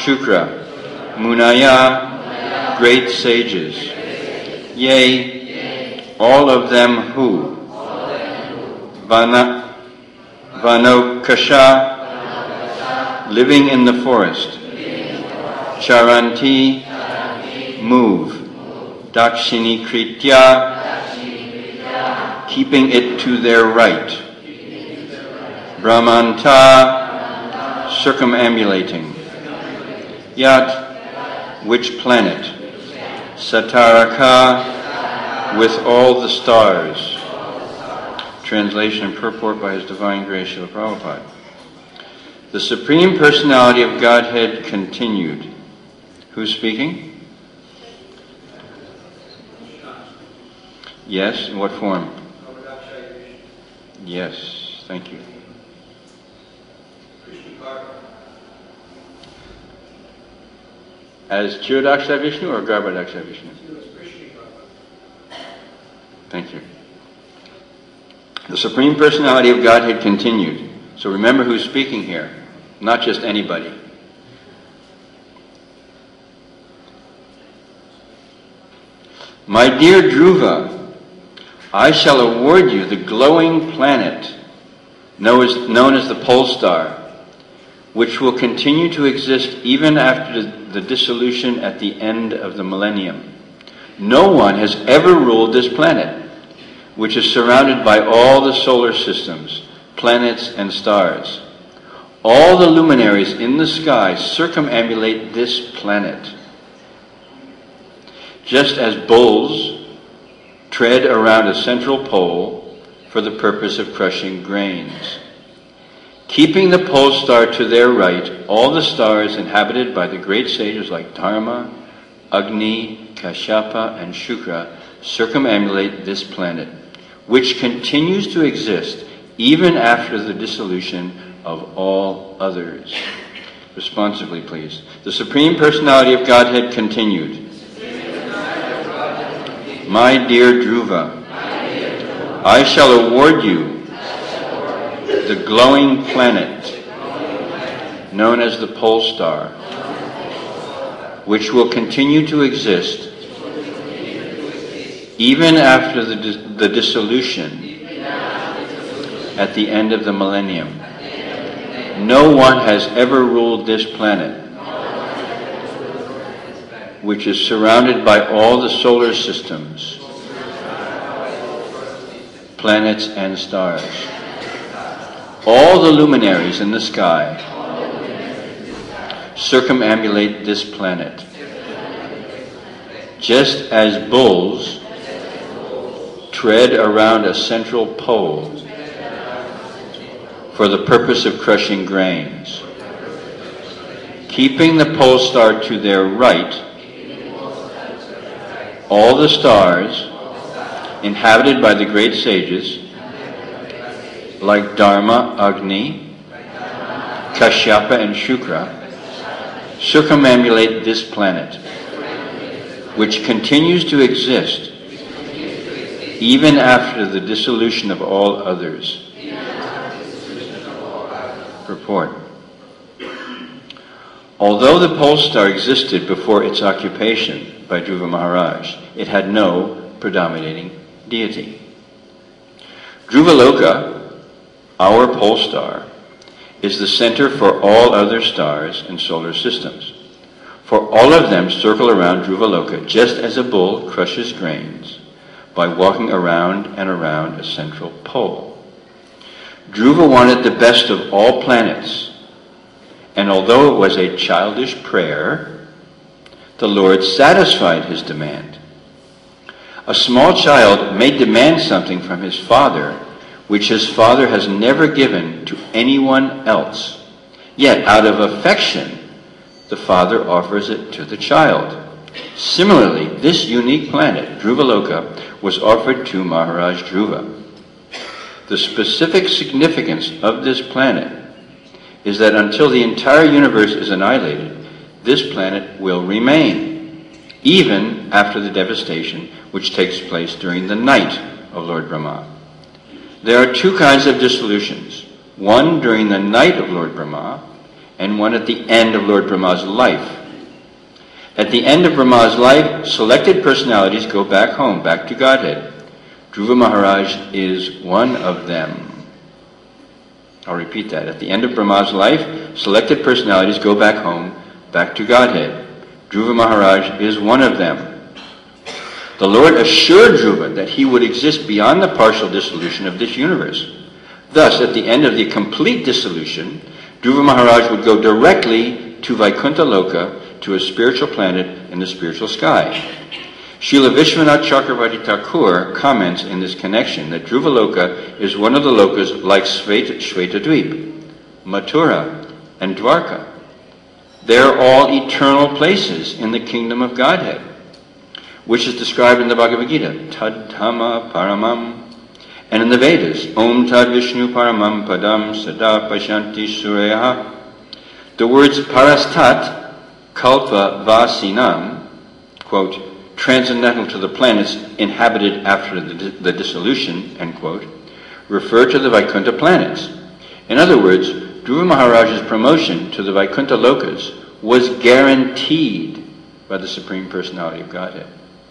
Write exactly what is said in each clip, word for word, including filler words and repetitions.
Shukra, Munaya, great sages, yea, all of them who, Vana, Vanokasha, living in the forest, Charanti, move, Dakshini Kritya, keeping it to their right, Brahmanta, circumambulating, Yat, which planet, Sataraka, with all the stars. Translation and purport by His Divine Grace, Srila Prabhupada. The Supreme Personality of Godhead continued. Who's speaking? Yes, in what form? Yes, thank you. As Chirodakshaya Vishnu or Garbhodakshaya Vishnu? Thank you. The Supreme Personality of Godhead continued. So remember who's speaking here, not just anybody. My dear Dhruva, I shall award you the glowing planet known as, known as the pole star, which will continue to exist even after the, the dissolution at the end of the millennium. No one has ever ruled this planet, which is surrounded by all the solar systems, planets, and stars. All the luminaries in the sky circumambulate this planet. Just as bulls tread around a central pole for the purpose of crushing grains. Keeping the pole star to their right, all the stars inhabited by the great sages like Dharma, Agni, Kashyapa, and Shukra circumambulate this planet, which continues to exist even after the dissolution of all others. Responsively, please. The Supreme Personality of Godhead continued. My dear Dhruva, I shall award you the glowing planet known as the pole star, which will continue to exist even after the, the dissolution at the end of the millennium. No one has ever ruled this planet, which is surrounded by all the solar systems, planets, and stars. All the luminaries in the sky circumambulate this planet. Just as bulls tread around a central pole for the purpose of crushing grains. Keeping the pole star to their right, all the stars inhabited by the great sages like Dharma, Agni, Kashyapa, and Shukra circumambulate this planet, which continues to exist even after the dissolution of all others. Purport. Although the pole star existed before its occupation by Dhruva Maharaj, it had no predominating deity. Dhruvaloka, our pole star, is the center for all other stars and solar systems. For all of them circle around Dhruvaloka just as a bull crushes grains by walking around and around a central pole. Dhruva wanted the best of all planets, and although it was a childish prayer, the Lord satisfied his demand. A small child may demand something from his father which his father has never given to anyone else. Yet, out of affection, the father offers it to the child. Similarly, this unique planet, Dhruvaloka, was offered to Maharaj Dhruva. The specific significance of this planet is that until the entire universe is annihilated, this planet will remain, even after the devastation which takes place during the night of Lord Brahma. There are two kinds of dissolutions, one during the night of Lord Brahma, and one at the end of Lord Brahma's life. At the end of Brahma's life, selected personalities go back home, back to Godhead. Dhruva Maharaj is one of them. I'll repeat that. At the end of Brahma's life, selected personalities go back home, back to Godhead. Dhruva Maharaj is one of them. The Lord assured Dhruva that he would exist beyond the partial dissolution of this universe. Thus, at the end of the complete dissolution, Dhruva Maharaj would go directly to Vaikuntha Loka, to a spiritual planet in the spiritual sky. Srila Vishwanath Chakravarti Thakur comments in this connection that Dhruva Loka is one of the lokas like Shveta, Shvetadvip, Mathura, and Dwarka. They are all eternal places in the kingdom of Godhead, which is described in the Bhagavad Gita, Tad Dhamma Paramam, and in the Vedas, Om Tad Vishnu Paramam Padam Sada Pashanti Sureha. The words Parastat Kalpa Vasinam, quote, transcendental to the planets inhabited after the, the dissolution, end quote, refer to the Vaikuntha planets. In other words, Dhruva Maharaj's promotion to the Vaikuntha Lokas was guaranteed by the Supreme Personality of Godhead.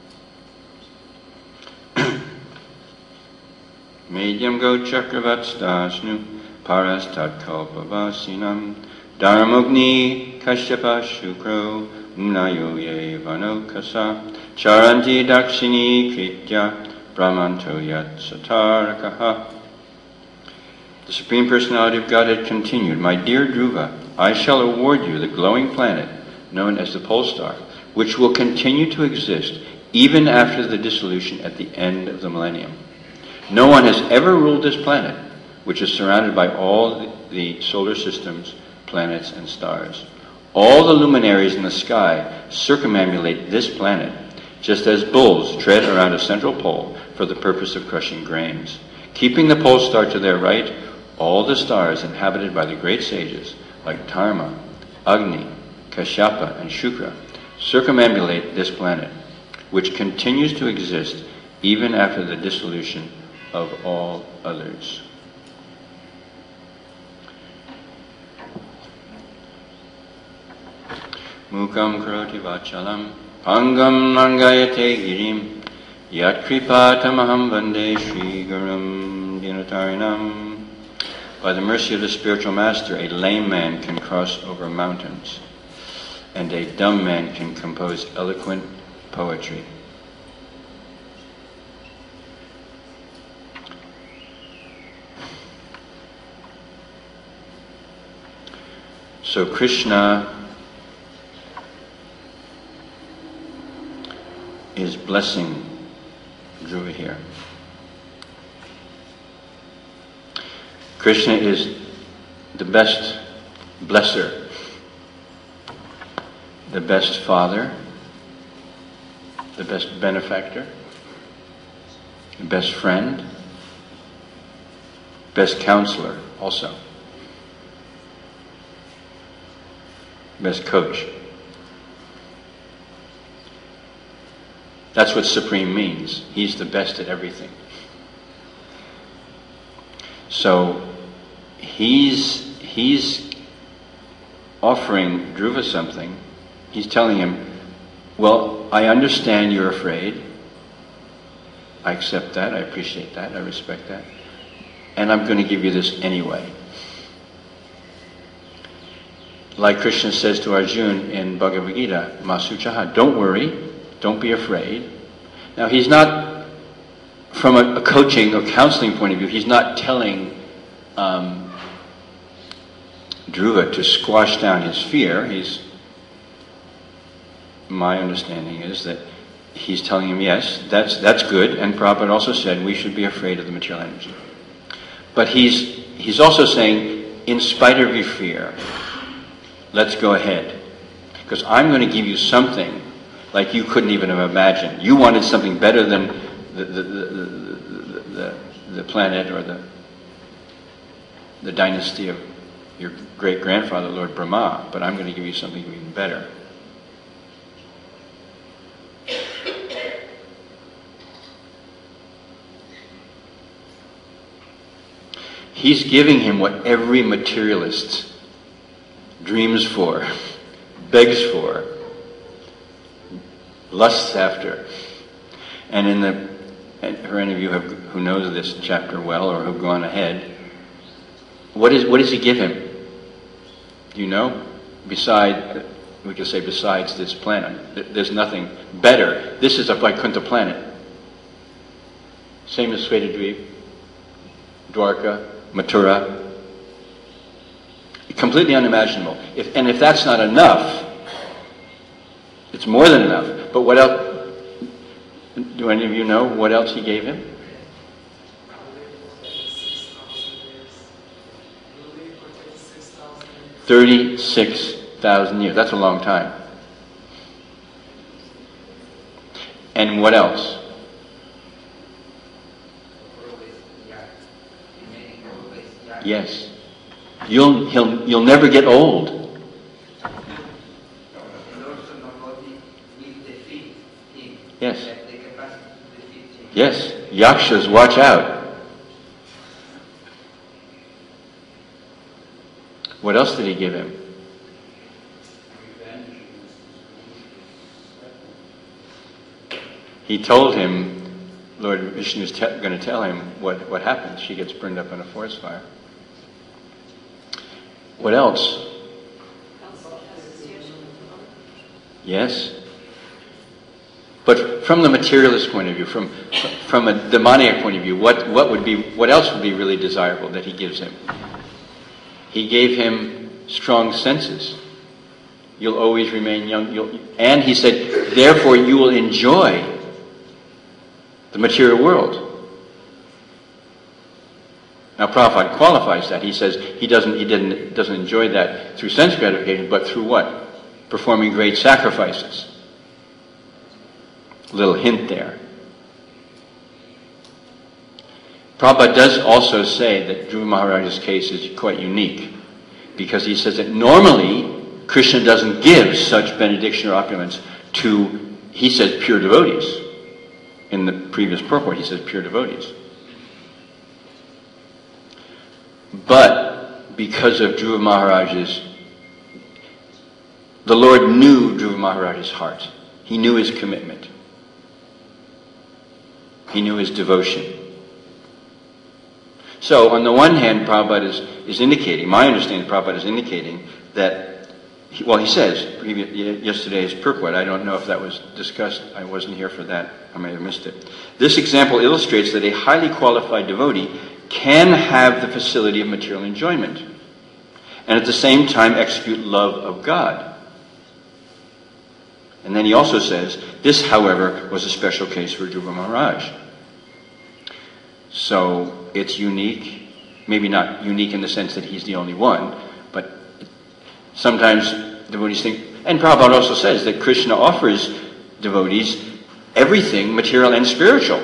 Medyam go chakravatstashnu parastat kalpavasinam dharmogni kashyapa shukro Nayo ye vanokasa charanti dakshini kritya brahmanto yat satarakaha. The Supreme Personality of Godhead continued, My dear Dhruva, I shall award you the glowing planet known as the pole star, which will continue to exist even after the dissolution at the end of the millennium. No one has ever ruled this planet, which is surrounded by all the solar systems, planets, and stars. All the luminaries in the sky circumambulate this planet, just as bulls tread around a central pole for the purpose of crushing grains. Keeping the pole star to their right, all the stars inhabited by the great sages, like Dharma, Agni, Kashyapa, and Shukra, circumambulate this planet, which continues to exist even after the dissolution of all others. Mukam karoti vachalam pangam nangayate girim yat kripatamaham vande Shri Gurum Dinatarinam. By the mercy of the spiritual master, a lame man can cross over mountains, and a dumb man can compose eloquent poetry. So Krishna is blessing Dhruva here. Krishna is the best blesser, the best father, the best benefactor, the best friend, best counselor also, best coach. That's what supreme means. He's the best at everything. So he's he's offering Dhruva something. He's telling him, well, I understand you're afraid. I accept that, I appreciate that, I respect that. And I'm going to give you this anyway. Like Krishna says to Arjuna in Bhagavad Gita, Masuchaha, don't worry. Don't be afraid. Now, he's not, from a, a coaching or counseling point of view, he's not telling um, Dhruva to squash down his fear. He's, my understanding is that he's telling him, yes, that's that's good, and Prabhupada also said we should be afraid of the material energy. But he's he's also saying, in spite of your fear, let's go ahead, because I'm going to give you something like you couldn't even have imagined. You wanted something better than the the, the, the, the, the planet or the the dynasty of your great-grandfather, Lord Brahma, but I'm going to give you something even better. He's giving him what every materialist dreams for, begs for, lusts after. And in the, and for any of you have, who knows this chapter well or who've gone ahead, what is what does he give him? Do you know? Beside, we could say besides this planet, there's nothing better. This is a Vaikuntha planet. Same as Svetadweep, Dwarka, Mathura. Completely unimaginable. If, and if that's not enough, it's more than enough. But what else? Do any of you know what else he gave him? thirty-six thousand years. That's a long time. And what else? Yes. You'll, he'll, you'll never get old. Yes. Yes. Yakshas, watch out. What else did he give him? He told him, Lord Vishnu is te- going to tell him what, what happens. She gets burned up in a forest fire. What else? Yes. But from the materialist point of view, from from a demoniac point of view, what, what would be what else would be really desirable that he gives him? He gave him strong senses. You'll always remain young. You'll, and he said, therefore you will enjoy the material world. Now Prabhupada qualifies that. He says he doesn't he didn't doesn't enjoy that through sense gratification, but through what? Performing great sacrifices. Little hint there. Prabhupada does also say that Dhruva Maharaj's case is quite unique, because he says that normally Krishna doesn't give such benediction or opulence to, he says, pure devotees. In the previous purport, he says pure devotees. But because of Dhruva Maharaj's, the Lord knew Dhruva Maharaj's heart. He knew his commitment. He knew his devotion. So, on the one hand, Prabhupada is, is indicating, my understanding, Prabhupada is indicating that, he, well, he says, yesterday's purport, I don't know if that was discussed, I wasn't here for that, I may have missed it. This example illustrates that a highly qualified devotee can have the facility of material enjoyment, and at the same time execute love of God. And then he also says, this, however, was a special case for Dhruva Maharaj. So it's unique, maybe not unique in the sense that he's the only one, but sometimes devotees think, and Prabhupada also says that Krishna offers devotees everything, material and spiritual.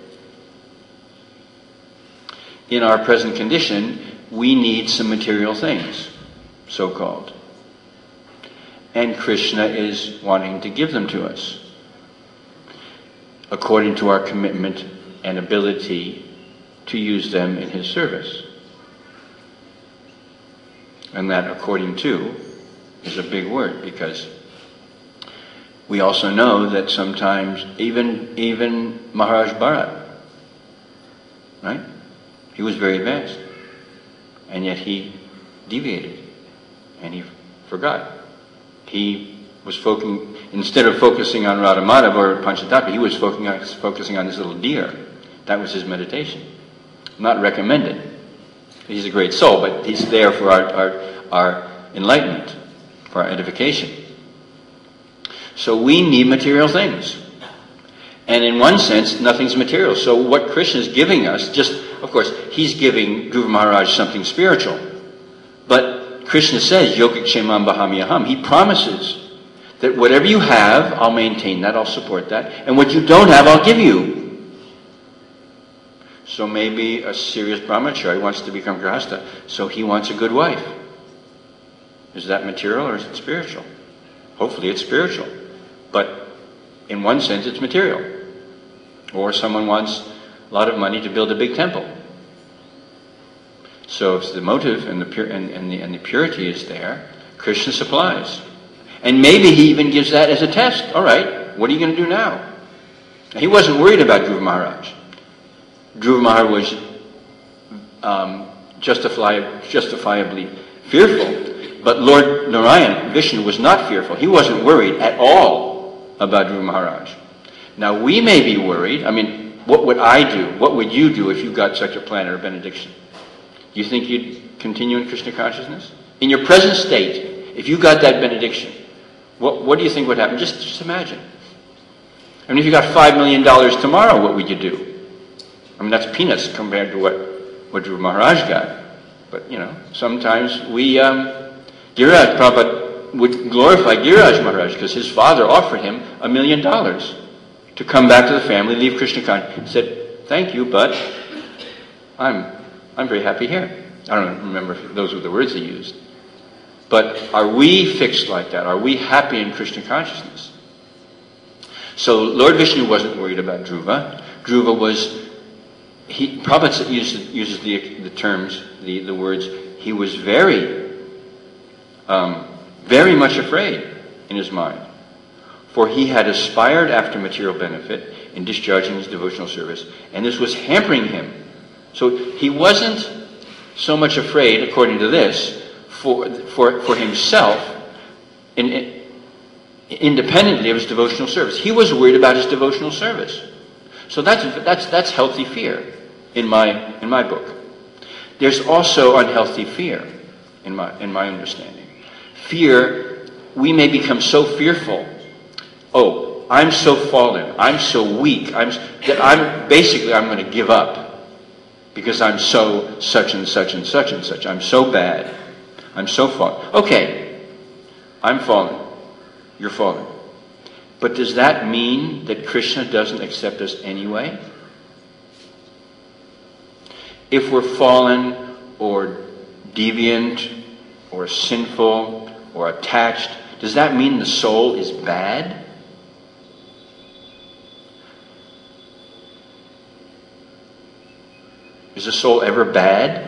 In our present condition, we need some material things, so-called. And Krishna is wanting to give them to us, according to our commitment and ability to use them in his service. And that according to is a big word, because we also know that sometimes even even Maharaj Bharat, right? He was very advanced, and yet he deviated, and he forgot. He was focusing, instead of focusing on Radha Madhava or Panchatattva, he was focusing on, focusing on this little deer. That was his meditation. Not recommended. He's a great soul, but he's there for our, our, our enlightenment, for our edification. So we need material things. And in one sense, nothing's material. So what Krishna is giving us, just, of course, he's giving Dhruva Maharaj something spiritual. But Krishna says, Yogakshemam Bahamyaham. He promises that whatever you have, I'll maintain that, I'll support that. And what you don't have, I'll give you. So maybe a serious brahmachari wants to become grihastha, so he wants a good wife. Is that material or is it spiritual? Hopefully it's spiritual. But in one sense, it's material. Or someone wants a lot of money to build a big temple. So if the motive and the, pur- and, and, the, and the purity is there, Krishna supplies. And maybe he even gives that as a test. All right, what are you going to do now? Now, he wasn't worried about Dhruva Maharaj. Dhruva Maharaj was um, justify, justifiably fearful. But Lord Narayan, Vishnu, was not fearful. He wasn't worried at all about Dhruva Maharaj. Now, we may be worried. I mean, what would I do? What would you do if you got such a plan or a benediction? Do you think you'd continue in Krishna consciousness? In your present state, if you got that benediction, what, what do you think would happen? Just, just imagine. I mean, if you got five million dollars tomorrow, what would you do? I mean, that's peanuts compared to what, what Dhruva Maharaj got. But, you know, sometimes we, um, Giriraj Prabhupada would glorify Giriraj Maharaj because his father offered him a million dollars to come back to the family, leave Krishna consciousness. He said, thank you, but I'm, I'm very happy here. I don't remember if those were the words he used. But are we fixed like that? Are we happy in Krishna consciousness? So Lord Vishnu wasn't worried about Dhruva. Dhruva was, he, Prabhupada uses, uses the, the terms, the, the words, he was very, um, very much afraid in his mind. For he had aspired after material benefit in discharging his devotional service, and this was hampering him. So he wasn't so much afraid, according to this, for for, for himself, in, in, independently of his devotional service. He was worried about his devotional service. So that's that's that's healthy fear in my in my book. There's also unhealthy fear in my in my understanding. Fear, we may become so fearful. Oh, I'm so fallen. I'm so weak. I'm that I'm basically I'm going to give up because I'm so such and such and such and such. I'm so bad. I'm so fallen. Okay, I'm fallen. You're fallen. But does that mean that Krishna doesn't accept us anyway? If we're fallen or deviant or sinful or attached, does that mean the soul is bad? Is the soul ever bad?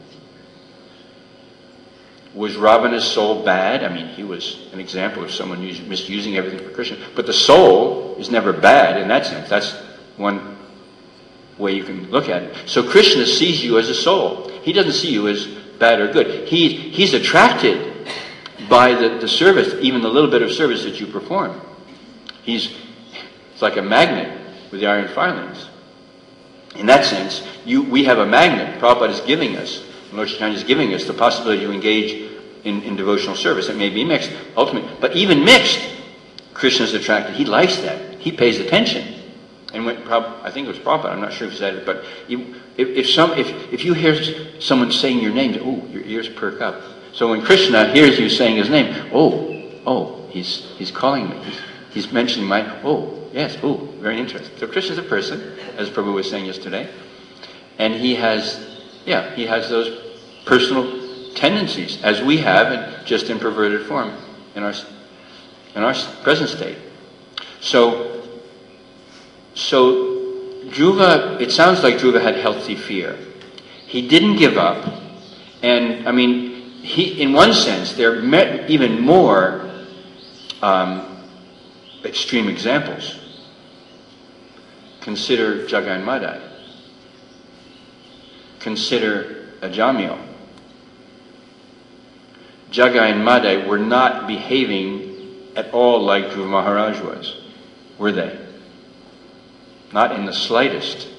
Was Ravana's soul bad? I mean, he was an example of someone using, misusing everything for Krishna. But the soul is never bad in that sense. That's one way you can look at it. So Krishna sees you as a soul. He doesn't see you as bad or good. He, he's attracted by the, the service, even the little bit of service that you perform. He's it's like a magnet with the iron filings. In that sense, you, we have a magnet. Prabhupada is giving us, Lord Chaitanya is giving us the possibility to engage in, in devotional service. It may be mixed, ultimately. But even mixed, Krishna is attracted. He likes that. He pays attention. And when I think it was Prabhupada, I'm not sure if he said it, but you, if, if, some, if, if you hear someone saying your name, oh, your ears perk up. So when Krishna hears you saying his name, oh, oh, he's, he's calling me. He's, he's mentioning my, oh, yes, oh, very interesting. So Krishna's a person, as Prabhu was saying yesterday, and he has, yeah, he has those personal tendencies, as we have, and just in perverted form in our in our present state. So, so Dhruva, it sounds like Dhruva had healthy fear. He didn't give up, and I mean, he, in one sense, there are even more um, extreme examples. Consider Jagai and Madai. Consider Ajamil. Jagai and Madai were not behaving at all like Dhruva Maharaj was, were they? Not in the slightest.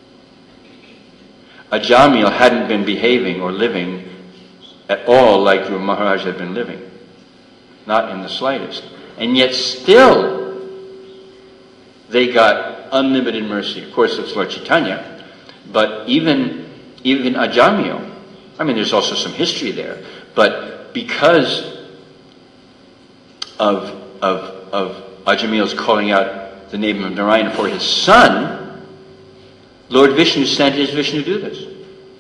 Ajamil hadn't been behaving or living at all like Dhruva Maharaj had been living. Not in the slightest. And yet still, they got unlimited mercy. Of course, it's Lord Chaitanya, but even, even Ajamil, I mean, there's also some history there, but because of, of, of Ajamil's calling out the name of Narayan for his son, Lord Vishnu sent his Vishnu Dutas.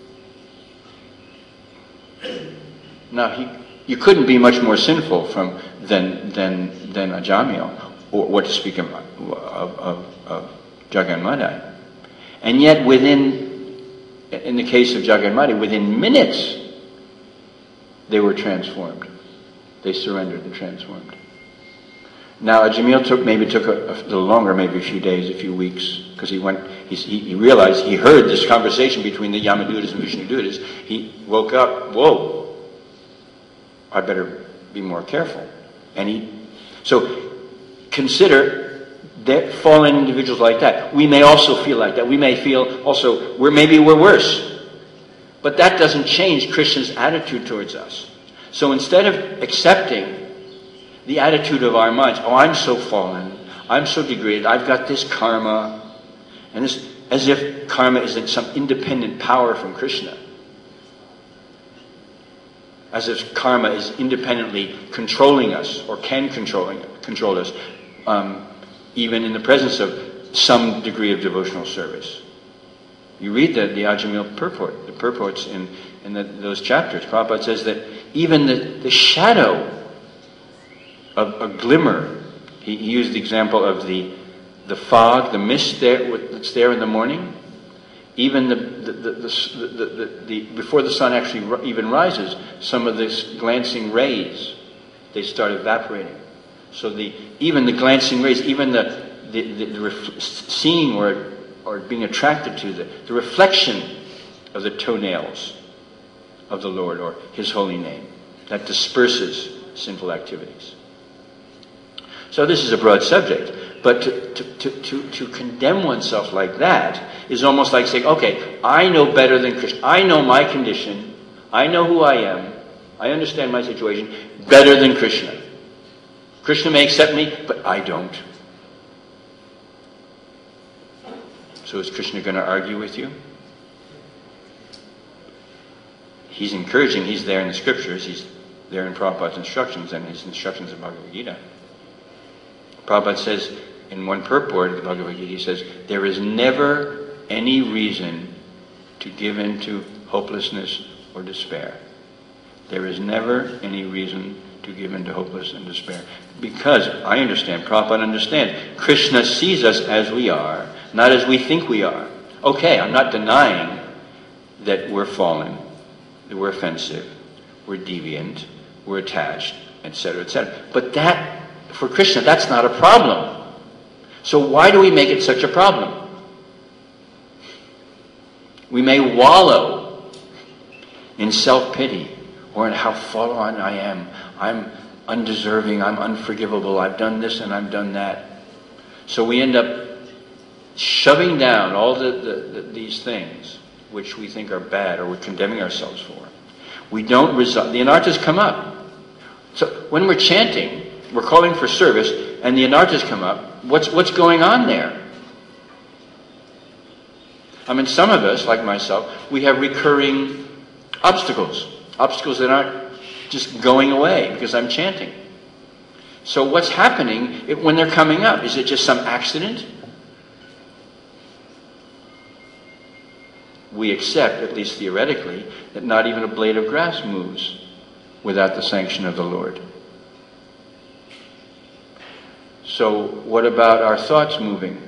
Now, he, you couldn't be much more sinful from than than than Ajamil, or what to speak of of, of, of Jagai and Madai. And yet, within, in the case of Jagai and Madai, within minutes, they were transformed. They surrendered, they transformed. Now, Jamil took maybe took a, a little longer, maybe a few days, a few weeks, because he went. He, he realized he heard this conversation between the Yamadutas and Vishnudutas. He woke up. Whoa! I better be more careful. And he. So consider that fallen individuals like that. We may also feel like that. We may feel also we're maybe we're worse, but that doesn't change Krishna's attitude towards us. So instead of accepting the attitude of our minds, oh, I'm so fallen, I'm so degraded, I've got this karma, and this, as if karma is some independent power from Krishna. As if karma is independently controlling us, or can controlling, control us, um, even in the presence of some degree of devotional service. You read the, the Ajamil purport, the purports in, in the, those chapters. Prabhupada says that even the, the shadow of a glimmer, he, he used the example of the, the fog, the mist there that's there in the morning, even the, the, the, the, the, the, the before the sun actually even rises, some of these glancing rays, they start evaporating. So the even the glancing rays, even the, the, the, the ref, seeing or or being attracted to the, the reflection of the toenails of the Lord or His holy name, that disperses sinful activities. So this is a broad subject, but to, to, to, to, to condemn oneself like that is almost like saying, okay, I know better than Krishna. I know my condition. I know who I am. I understand my situation better than Krishna. Krishna may accept me, but I don't. So is Krishna going to argue with you? He's encouraging, he's there in the scriptures, he's there in Prabhupada's instructions and his instructions of Bhagavad Gita. Prabhupada says in one purport of the Bhagavad Gita, he says, there is never any reason to give in to hopelessness or despair. There is never any reason to give in to hopelessness and despair. Because, I understand, Prabhupada understands, Krishna sees us as we are, not as we think we are. Okay, I'm not denying that we're fallen, that we're offensive, we're deviant, we're attached, et cetera, et cetera. But that, for Krishna, that's not a problem. So why do we make it such a problem? We may wallow in self-pity or in how fallen I am. I'm undeserving, I'm unforgivable, I've done this and I've done that. So we end up shoving down all the, the, the, these things which we think are bad or we're condemning ourselves for. We don't resolve. The anarthas come up. So when we're chanting, we're calling for service, and the anarthas come up. What's what's going on there? I mean, some of us, like myself, we have recurring obstacles. Obstacles that aren't just going away because I'm chanting. So what's happening if, when they're coming up? Is it just some accident? We accept, at least theoretically, that not even a blade of grass moves without the sanction of the Lord. So what about our thoughts moving?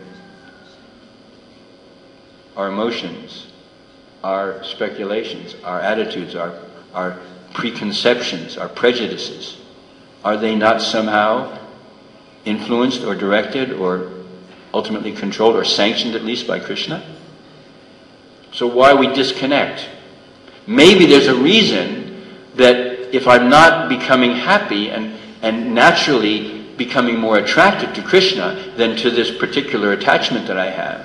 Our emotions, our speculations, our attitudes, our, our preconceptions, our prejudices, are they not somehow influenced or directed or ultimately controlled or sanctioned at least by Krishna? So why we disconnect? Maybe there's a reason that if I'm not becoming happy and, and naturally becoming more attracted to Krishna than to this particular attachment that I have,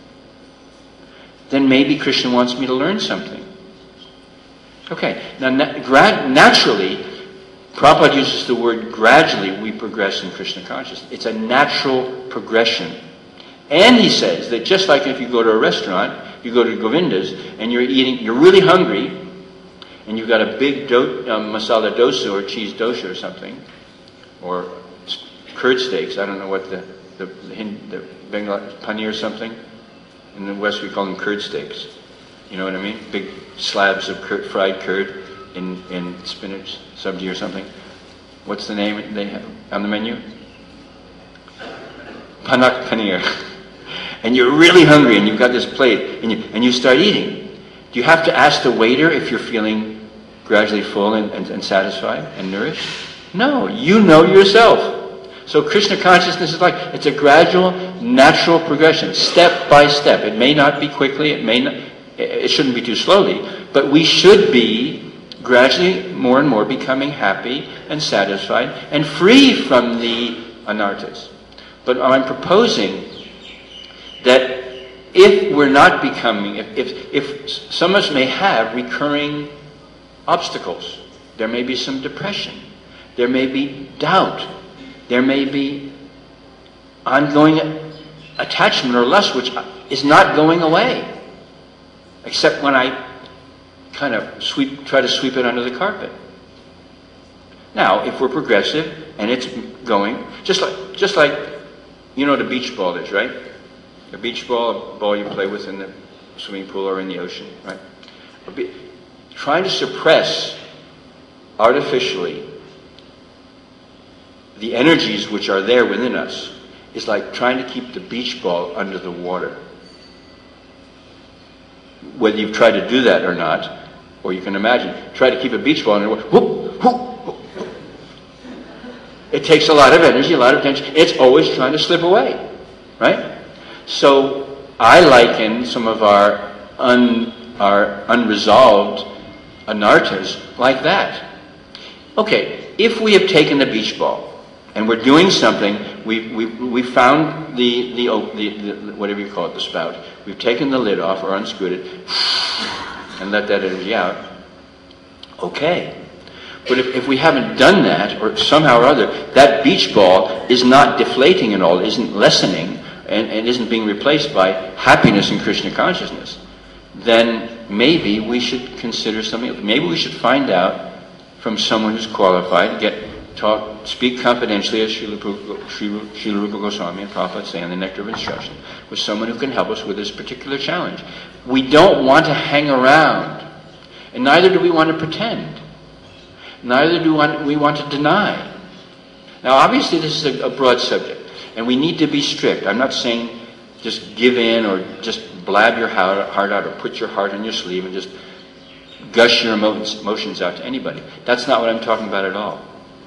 then maybe Krishna wants me to learn something. Okay, now na- gra- naturally, Prabhupada uses the word gradually we progress in Krishna consciousness. It's a natural progression. And he says that just like if you go to a restaurant, you go to Govinda's and you're eating, you're really hungry, and you've got a big do, um, masala dosa or cheese dosa or something, or curd steaks, I don't know what the, the, the, the Bengal paneer or something. In the West we call them curd steaks. You know what I mean? Big slabs of curd, fried curd in, in spinach, sabji or something. What's the name they have on the menu? Panak paneer. And you're really hungry and you've got this plate and you, and you start eating. Do you have to ask the waiter if you're feeling gradually full and, and, and satisfied and nourished? No, you know yourself. So Krishna consciousness is like, it's a gradual, natural progression, step by step. It may not be quickly, it may not, it shouldn't be too slowly, but we should be gradually more and more becoming happy and satisfied and free from the anarthas. But I'm proposing that if we're not becoming, if, if, if some of us may have recurring obstacles, there may be some depression, there may be doubt, there may be ongoing attachment or lust which is not going away, except when I kind of sweep, try to sweep it under the carpet. Now, if we're progressive and it's going, just like, just like, you know what a beach ball is, right? A beach ball, a ball you play with in the swimming pool or in the ocean, right? Be, trying to suppress artificially the energies which are there within us is like trying to keep the beach ball under the water. Whether you've tried to do that or not, or you can imagine, try to keep a beach ball under the water. Whoop, whoop, whoop. It takes a lot of energy, a lot of tension. It's always trying to slip away, right? So I liken some of our un, our unresolved anarthas like that. Okay, if we have taken the beach ball and we're doing something, we we we found the the, the the whatever you call it, the spout. We've taken the lid off or unscrewed it and let that energy out. Okay. But if, if we haven't done that, or somehow or other, that beach ball is not deflating at all, isn't lessening, and, and isn't being replaced by happiness and Krishna consciousness, then maybe we should consider something else. Maybe we should find out from someone who's qualified, get talk, speak confidentially, as Srila Rupa Goswami and Prabhupada say in the Nectar of Instruction, with someone who can help us with this particular challenge. We don't want to hang around, and neither do we want to pretend. Neither do we want to deny. Now, obviously, this is a, a broad subject, and we need to be strict. I'm not saying just give in or just blab your heart out or put your heart on your sleeve and just gush your emotions out to anybody. That's not what I'm talking about at all.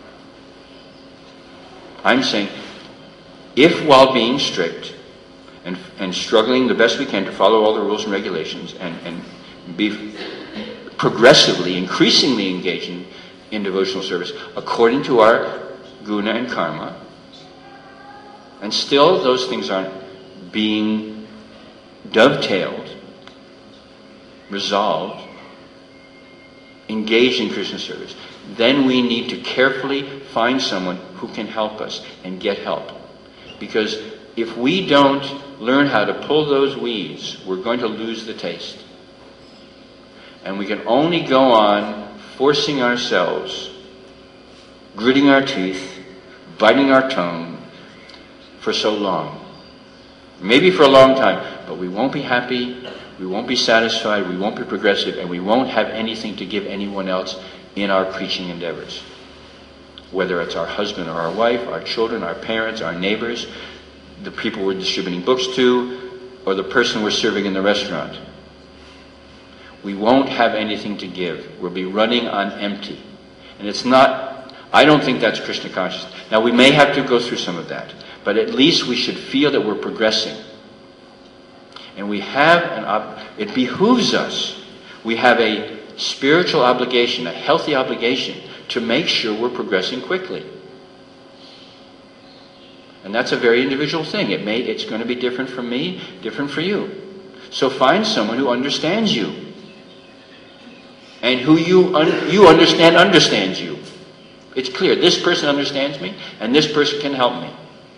I'm saying, if while being strict and, and struggling the best we can to follow all the rules and regulations and, and be progressively, increasingly engaging in devotional service according to our guna and karma, and still those things aren't being dovetailed, resolved, engaged in Krishna service, then we need to carefully find someone who can help us and get help. Because if we don't learn how to pull those weeds, we're going to lose the taste. And we can only go on forcing ourselves, gritting our teeth, biting our tongue for so long. Maybe for a long time, but we won't be happy, we won't be satisfied, we won't be progressive, and we won't have anything to give anyone else in our preaching endeavors. Whether it's our husband or our wife, our children, our parents, our neighbors, the people we're distributing books to, or the person we're serving in the restaurant. We won't have anything to give. We'll be running on empty. And it's not, I don't think that's Krishna consciousness. Now, we may have to go through some of that, but at least we should feel that we're progressing. And we have an, ob- it behooves us, we have a spiritual obligation, a healthy obligation, to make sure we're progressing quickly. And that's a very individual thing. It may, it's going to be different from me, different for you. So find someone who understands you. And who you un- you understand understands you. It's clear, this person understands me, and this person can help me.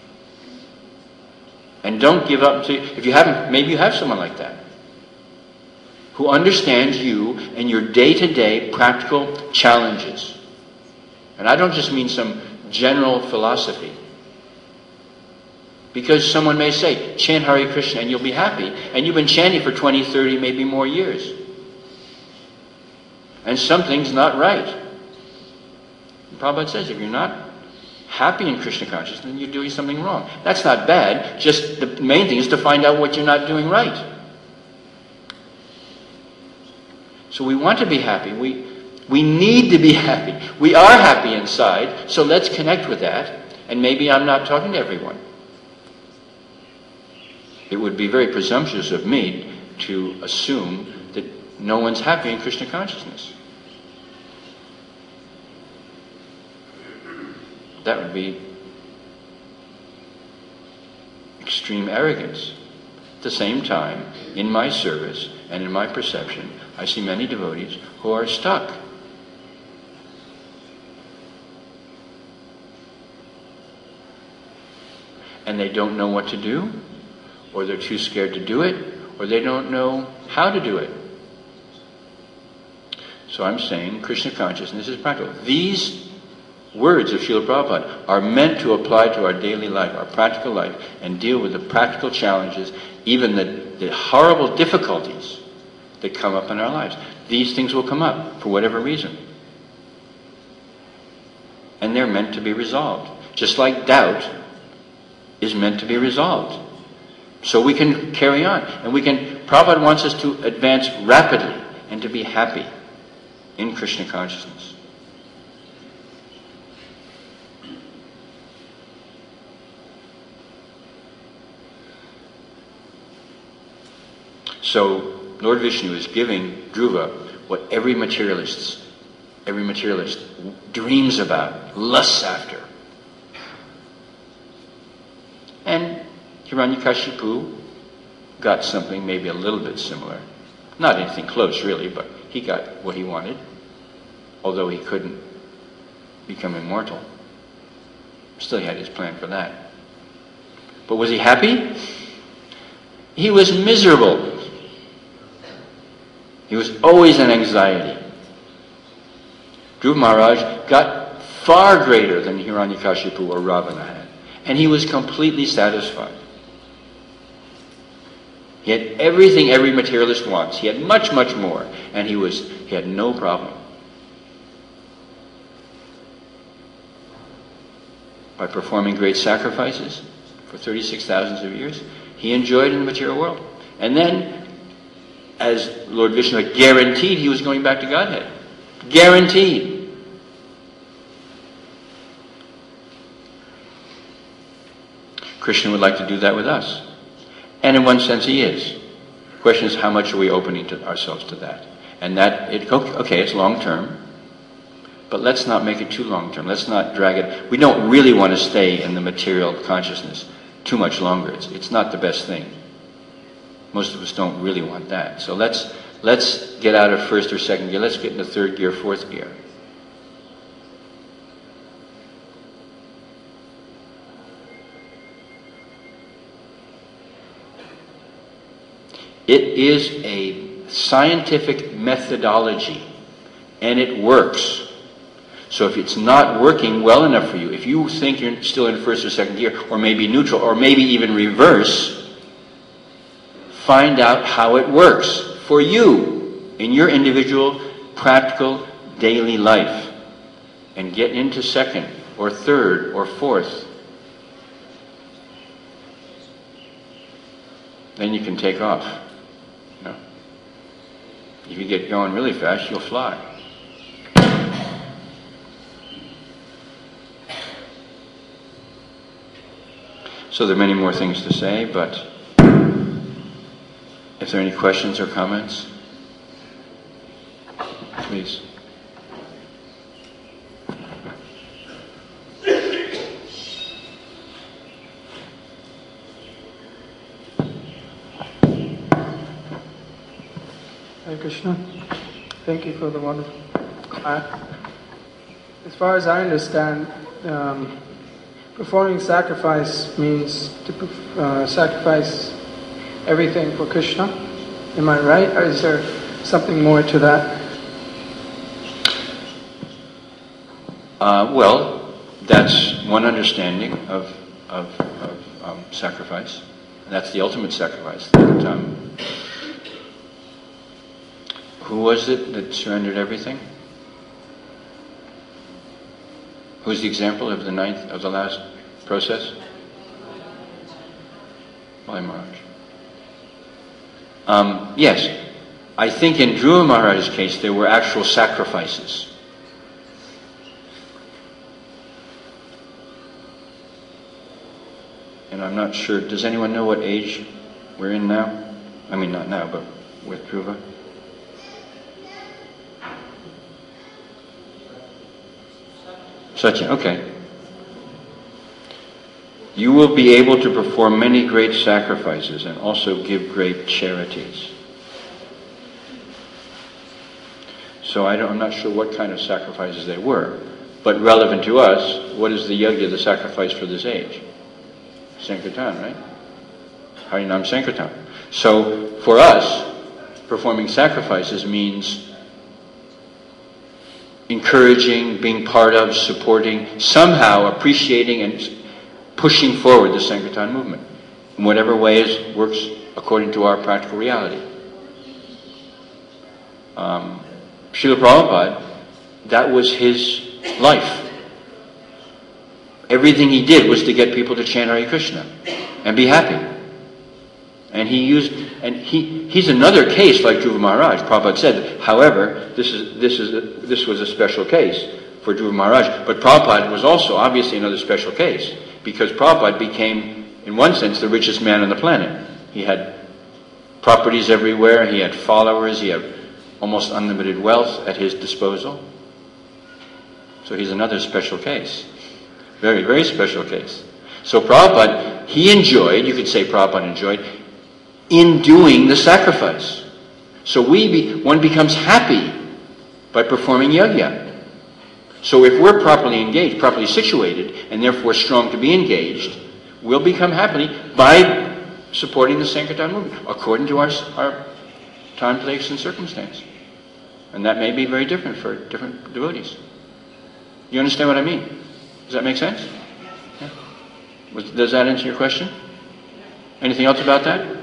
And don't give up. To, if you haven't, maybe you have someone like that, who understands you and your day-to-day practical challenges. And I don't just mean some general philosophy. Because someone may say, chant Hare Krishna and you'll be happy. And you've been chanting for twenty, thirty, maybe more years. And something's not right. Prabhupada says, if you're not happy in Krishna consciousness, then you're doing something wrong. That's not bad. Just the main thing is to find out what you're not doing right. So we want to be happy. We We need to be happy. We are happy inside, so let's connect with that. And maybe I'm not talking to everyone. It would be very presumptuous of me to assume that no one's happy in Krishna consciousness. That would be extreme arrogance. At the same time, in my service and in my perception, I see many devotees who are stuck. And they don't know what to do, or they're too scared to do it, or they don't know how to do it. So I'm saying Krishna consciousness is practical. These words of Srila Prabhupada are meant to apply to our daily life, our practical life, and deal with the practical challenges, even the, the horrible difficulties that come up in our lives. These things will come up for whatever reason. And they're meant to be resolved. Just like doubt is meant to be resolved. So we can carry on. And we can, Prabhupada wants us to advance rapidly and to be happy in Krishna consciousness. So Lord Vishnu is giving Dhruva what every materialist, every materialist dreams about, lusts after. And Hiranyakashipu got something maybe a little bit similar. Not anything close really, but he got what he wanted, although he couldn't become immortal. Still he had his plan for that. But was he happy? He was miserable. He was always in anxiety. Dhruva Maharaj got far greater than Hiranyakashipu or Ravana had. And he was completely satisfied. He had everything every materialist wants. He had much, much more. And he was he had no problem. By performing great sacrifices for thirty-six thousands of years, he enjoyed in the material world. And then, as Lord Vishnu had guaranteed, he was going back to Godhead. Guaranteed. Krishna would like to do that with us. And in one sense he is. The question is, how much are we opening to ourselves to that? And that, it, okay, it's long term, but let's not make it too long term. Let's not drag it. We don't really want to stay in the material consciousness too much longer. It's, it's not the best thing. Most of us don't really want that. So let's, let's get out of first or second gear. Let's get into third gear, fourth gear. It is a scientific methodology, and it works. So if it's not working well enough for you, if you think you're still in first or second gear, or maybe neutral, or maybe even reverse, find out how it works for you in your individual, practical, daily life. And get into second, or third, or fourth. Then you can take off. If you get going really fast, you'll fly. So there are many more things to say, but if there are any questions or comments, please. Hare Krishna. Thank you for the wonderful class. As far as I understand, um, performing sacrifice means to uh, sacrifice everything for Krishna. Am I right? Or is there something more to that? Uh, well, that's one understanding of, of, of um, sacrifice. And that's the ultimate sacrifice. That, um, Who was it that surrendered everything? Who's the example of the ninth, of the last process? Bali Maharaj. Um, yes, I think in Dhruva Maharaj's case there were actual sacrifices. And I'm not sure, does anyone know what age we're in now? I mean, not now, but with Dhruva? Satya, okay. You will be able to perform many great sacrifices and also give great charities. So I don't, I'm not sure what kind of sacrifices they were, but relevant to us, what is the yajna, the sacrifice for this age? Sankirtan, right? Harinam Sankirtan. So for us, performing sacrifices means encouraging, being part of, supporting, somehow appreciating and pushing forward the Sankirtan movement in whatever ways works according to our practical reality. Um, Srila Prabhupada, that was his life. Everything he did was to get people to chant Hare Krishna and be happy. And he used, and he, he's another case like Dhruva Maharaj. Prabhupada said, however, this is this is a, this was a special case for Dhruva Maharaj. But Prabhupada was also obviously another special case because Prabhupada became, in one sense, the richest man on the planet. He had properties everywhere. He had followers. He had almost unlimited wealth at his disposal. So he's another special case. Very, very special case. So Prabhupada, he enjoyed, you could say Prabhupada enjoyed, in doing the sacrifice. So we be, one becomes happy by performing yajna. So if we're properly engaged, properly situated, and therefore strong to be engaged, we'll become happy by supporting the Sankirtan movement, according to our, our time, place, and circumstance. And that may be very different for different devotees. You understand what I mean? Does that make sense? Yeah. Was, does that answer your question? Anything else about that?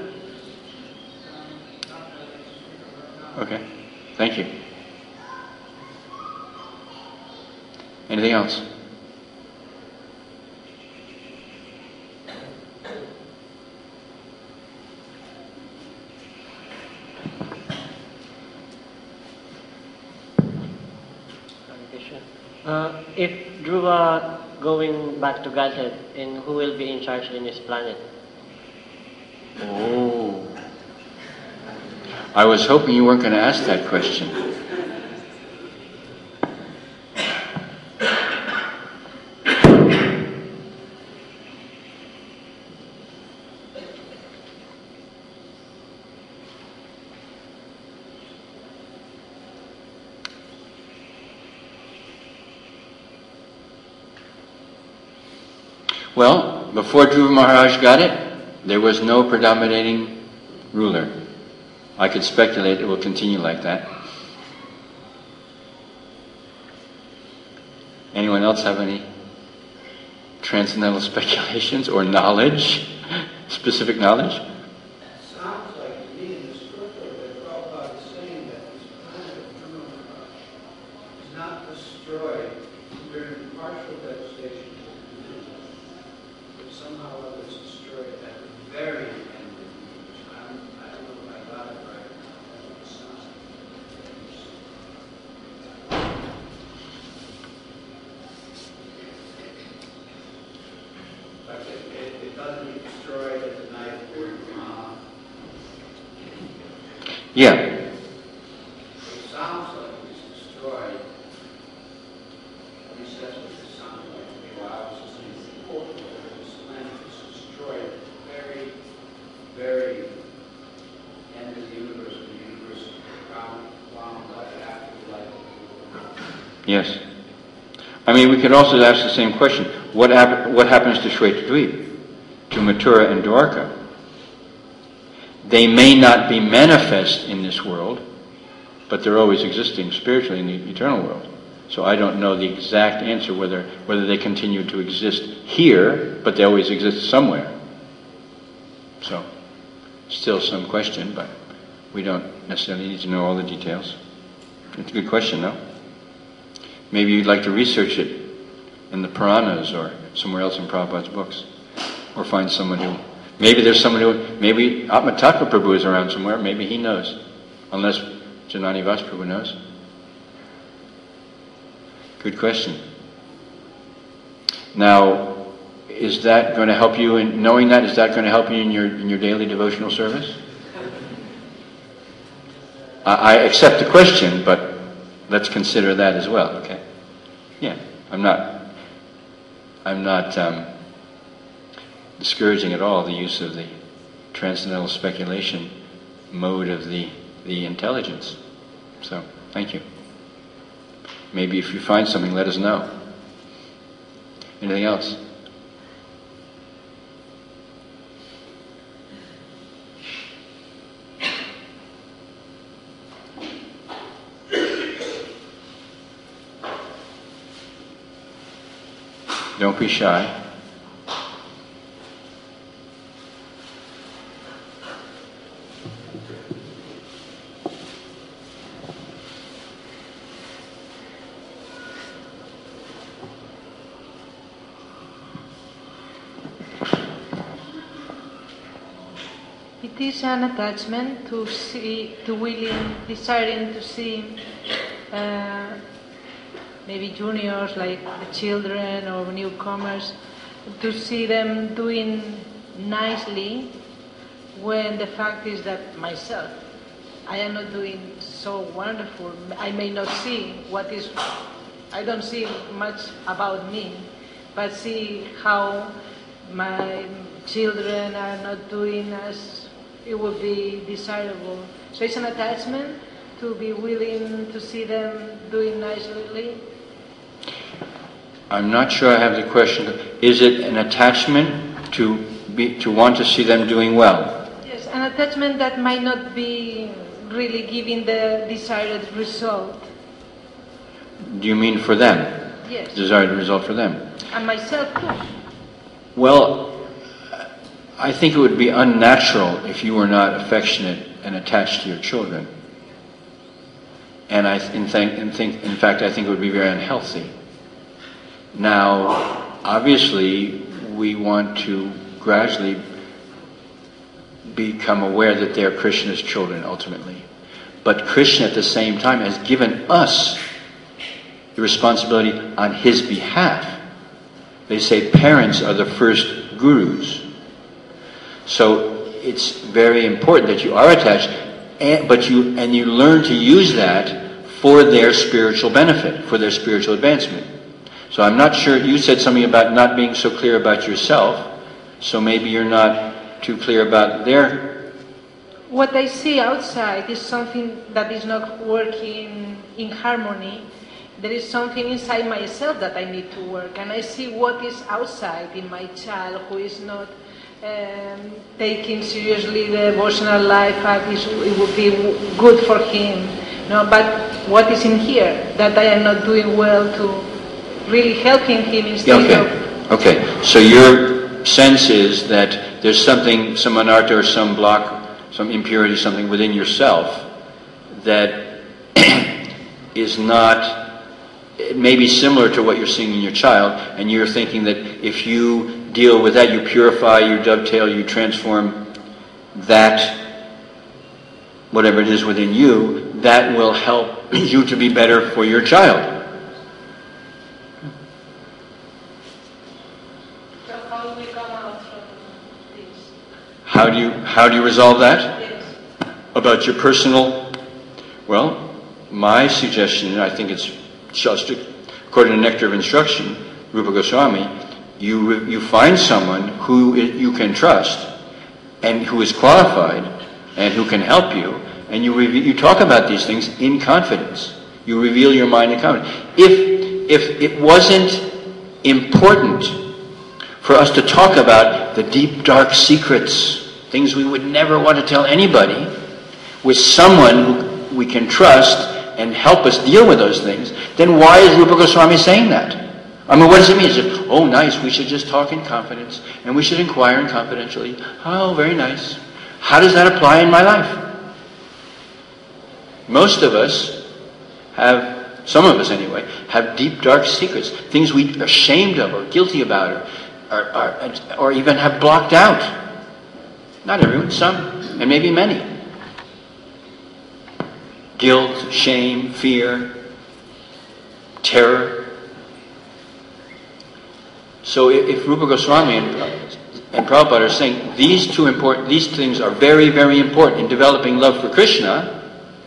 Okay. Thank you. Anything else? Uh, if Dhruva going back to Godhead, and who will be in charge in his planet? Oh. I was hoping you weren't going to ask that question. Well, before Dhruva Maharaj got it, there was no predominating ruler. I could speculate it will continue like that. Anyone else have any transcendental speculations or knowledge, specific knowledge? Sounds like to me in the scripture that Prabhupada is saying that this planet of Brahma is not destroyed during the partial devastation, but somehow it was destroyed at the very end. I'm, I don't know if I got it right. That's what it sounds like. But it, it, it doesn't get destroyed at the night of Brahma. Yeah. It sounds like it's destroyed. At least that's what it sounded like to me while I was listening to the report. This planet is destroyed very, very end of the universe, when the universe wound, wound up after the life of the world. Yes. I mean, we could also ask the same question. What, hap- what happens to Shvetadvip, to Mathura and Dwarka? They may not be manifest in this world, but they're always existing spiritually in the eternal world. So I don't know the exact answer whether whether they continue to exist here, but they always exist somewhere. So, still some question, but we don't necessarily need to know all the details. It's a good question, though. Maybe you'd like to research it in the Puranas or somewhere else in Prabhupada's books, or find someone who, maybe there's someone who, maybe Atma Tattva Prabhu is around somewhere, maybe he knows. Unless Janani Vasprabhu knows. Good question. Now, is that going to help you in knowing that? Is that going to help you in your in your daily devotional service? I, I accept the question, but let's consider that as well. Okay? Yeah, I'm not. I'm not um, discouraging at all the use of the transcendental speculation mode of the the intelligence. So, thank you. Maybe if you find something, let us know. Anything else? Don't be shy. It is an attachment to see, to willing, desiring to see uh, maybe juniors like the children or newcomers, to see them doing nicely when the fact is that myself, I am not doing so wonderful. I may not see what is, I don't see much about me, but see how my children are not doing as it would be desirable. So it's an attachment to be willing to see them doing nicely. I'm not sure I have the question. Is it an attachment to be to want to see them doing well? Yes, an attachment that might not be really giving the desired result. Do you mean for them? Yes. Desired result for them? And myself too. Well, I think it would be unnatural if you were not affectionate and attached to your children. And I in, think, in, think, in fact, I think it would be very unhealthy. Now, obviously, we want to gradually become aware that they are Krishna's children ultimately. But Krishna at the same time has given us the responsibility on his behalf. They say parents are the first gurus. So it's very important that you are attached, and, but you and you learn to use that for their spiritual benefit, for their spiritual advancement. So I'm not sure, you said something about not being so clear about yourself, so maybe you're not too clear about their... What I see outside is something that is not working in harmony. There is something inside myself that I need to work, and I see what is outside in my child who is not um, taking seriously the devotional life as it would be good for him. No, but what is in here that I am not doing well to really helping him instead Yeah, of... okay. Okay, so your sense is that there's something, some anartha or some block, some impurity, something within yourself that is not, it may be similar to what you're seeing in your child, and you're thinking that if you deal with that, you purify, you dovetail, you transform that, whatever it is within you, that will help you to be better for your child. So how do we come out from this? How do you how do you resolve that? Yes. About your personal, well, my suggestion, and I think it's just according to Nectar of Instruction, Rupa Goswami, you you find someone who you can trust and who is qualified and who can help you, and you re- you talk about these things in confidence. You reveal your mind in confidence. If if it wasn't important for us to talk about the deep, dark secrets, things we would never want to tell anybody, with someone who we can trust and help us deal with those things, then why is Rupa Goswami saying that? I mean, what does it mean? Is it, oh, nice, we should just talk in confidence, and we should inquire in confidentially. Oh, very nice. How does that apply in my life? Most of us have, some of us anyway, have deep, dark secrets, things we are ashamed of or guilty about or, or, or, or even have blocked out. Not everyone, some, and maybe many. guilt, shame, fear, terror. So if, if Rupa Goswami and, and Prabhupada are saying these two important, these things are very, very important in developing love for Krishna,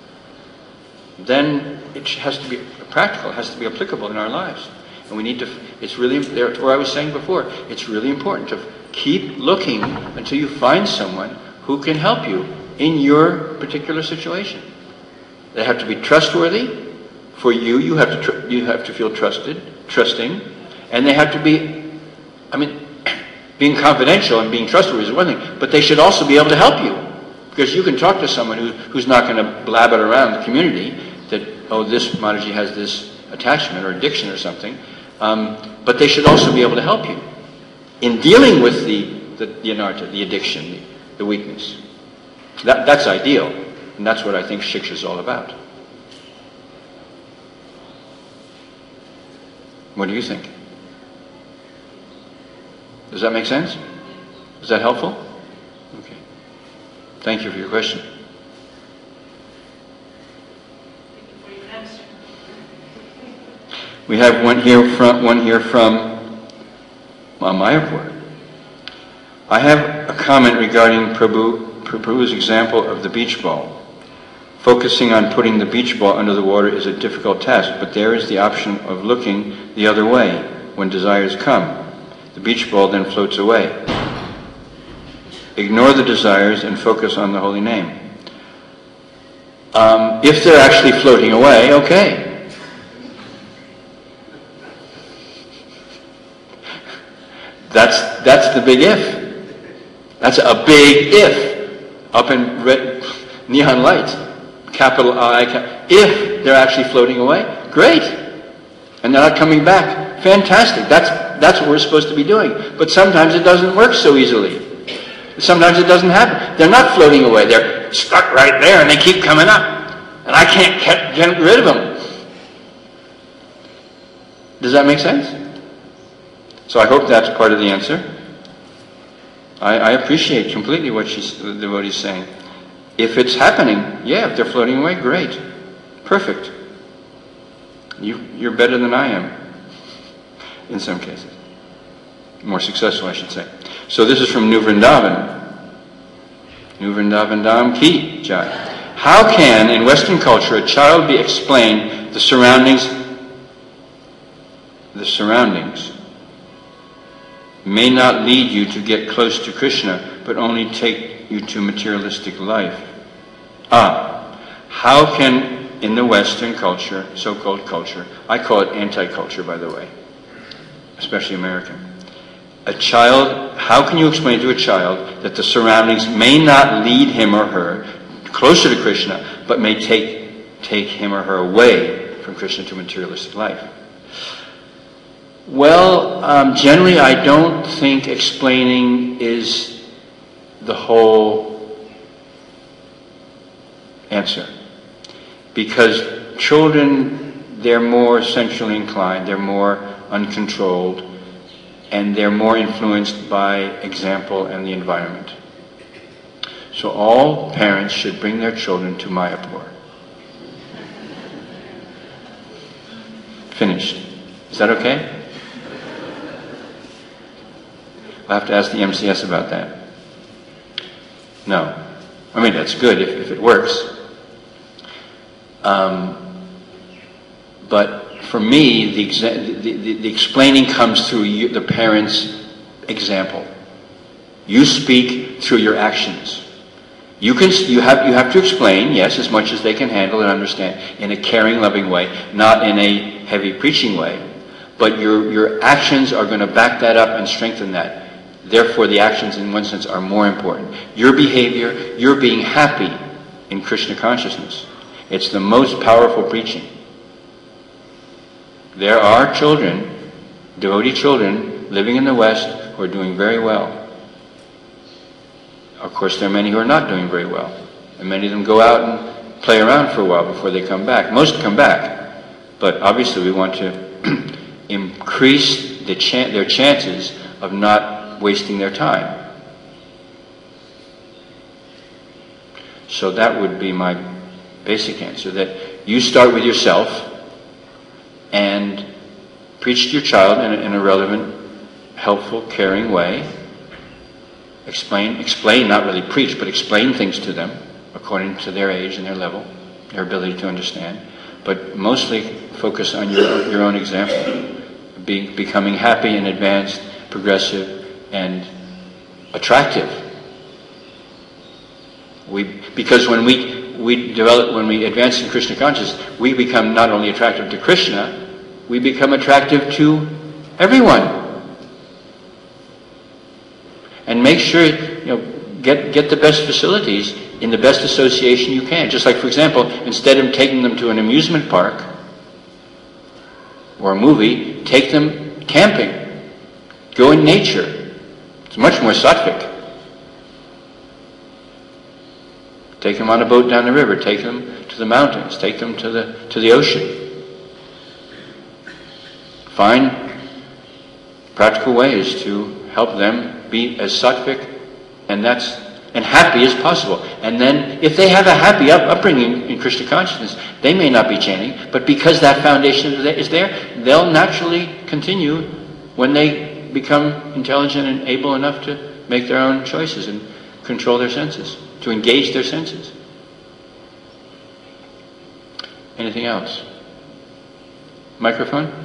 then it has to be practical, it has to be applicable in our lives. And we need to, it's really, that's where I was saying before, it's really important to keep looking until you find someone who can help you in your particular situation. They have to be trustworthy. For you, you have to tr- you have to feel trusted, trusting, and they have to be, I mean, being confidential and being trustworthy is one thing, but they should also be able to help you. Because you can talk to someone who, who's not going to blab it around the community that, oh, this Mataji has this attachment or addiction or something, um, but they should also be able to help you in dealing with the, the, the anartha, the addiction, the, the weakness. That, that's ideal, and that's what I think Shiksha is all about. What do you think? Does that make sense? Is that helpful? Okay. Thank you for your question. We have one here from one here from Mayapur. I have a comment regarding Prabhu, Prabhu's example of the beach ball. Focusing on putting the beach ball under the water is a difficult task, but there is the option of looking the other way when desires come. The beach ball then floats away. Ignore the desires and focus on the holy name. Um, if they're actually floating away, okay. That's that's the big if. That's a big if. Up in red neon lights, capital I. Cap- if they're actually floating away, great. And they're not coming back, fantastic. That's that's what we're supposed to be doing. But sometimes it doesn't work so easily. Sometimes it doesn't happen. They're not floating away. They're stuck right there, and they keep coming up, and I can't get, get rid of them. Does that make sense? So I hope that's part of the answer. I, I appreciate completely what she's, the devotee's saying. If it's happening, yeah, if they're floating away, great. Perfect. You, you're better than I am, in some cases. More successful, I should say. So this is from New Vrindavan. New Vrindavan Dham Ki Jai. How can, in Western culture, a child be explained the surroundings, the surroundings may not lead you to get close to Krishna, but only take you to materialistic life? Ah, how can, in the Western culture, so-called culture, I call it anti-culture, by the way, especially American, a child, how can you explain to a child that the surroundings may not lead him or her closer to Krishna, but may take, take him or her away from Krishna to materialistic life? Well, um, generally I don't think explaining is the whole answer. Because children, they're more sensually inclined, they're more uncontrolled, and they're more influenced by example and the environment. So all parents should bring their children to Mayapur. Finished. Is that okay? I'll have to ask the M C S about that. No. I mean, that's good if, if it works. Um, but for me, the, exa- the, the, the explaining comes through you, the parent's example. You speak through your actions. You can, you have, you have to explain, yes, as much as they can handle and understand, in a caring, loving way, not in a heavy preaching way. But your, your actions are going to back that up and strengthen that. Therefore, the actions, in one sense, are more important. Your behavior, your being happy in Krishna consciousness. It's the most powerful preaching. There are children, devotee children, living in the West who are doing very well. Of course, there are many who are not doing very well. And many of them go out and play around for a while before they come back. Most come back. But obviously we want to increase the chan- their chances of not wasting their time. So that would be my basic answer, that you start with yourself and preach to your child in a, in a relevant, helpful, caring way. Explain, explain, not really preach, but explain things to them according to their age and their level, their ability to understand. But mostly focus on your, your own example, Be, becoming happy and advanced, progressive, and attractive. We, because when we, we develop, when we advance in Krishna consciousness, we become not only attractive to Krishna, we become attractive to everyone. And make sure, you know, get get the best facilities in the best association you can. Just like, for example, instead of taking them to an amusement park or a movie, take them camping. Go in nature. It's much more sattvic. Take them on a boat down the river. Take them to the mountains. Take them to the to the ocean. Find practical ways to help them be as sattvic and that's and happy as possible. And then, if they have a happy up, upbringing in Krishna consciousness, they may not be chanting, but because that foundation is there, they'll naturally continue when they become intelligent and able enough to make their own choices and control their senses, to engage their senses. Anything else? Microphone?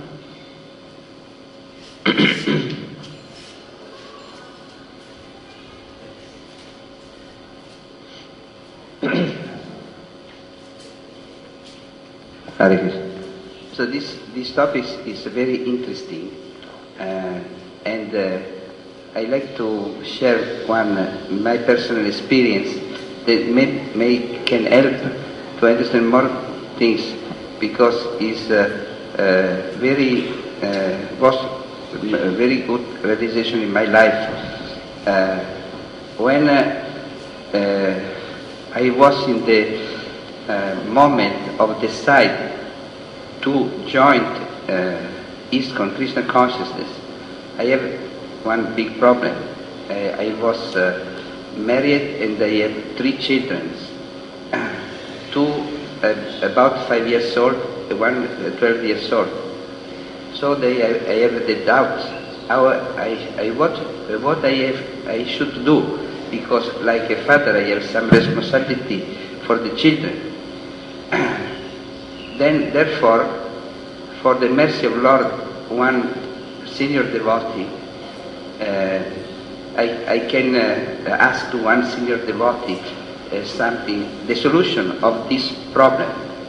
Hare Krishna. So this this topic is very interesting, uh, and uh, I like to share one uh, my personal experience that may, may can help to understand more things, because it's uh, uh, very uh, was a very good realization in my life. Uh, when uh, uh, I was in the uh, moment of decide to join uh, ISKCON Krishna consciousness, I have one big problem. Uh, I was uh, married and I have three children. Two uh, about five years old, one uh, twelve years old. So they, I, I have the doubts how I, I what what I have I should do, because like a father I have some responsibility for the children. Then, therefore, for the mercy of Lord, one senior devotee, uh, I, I can uh, ask to one senior devotee uh, something, the solution of this problem.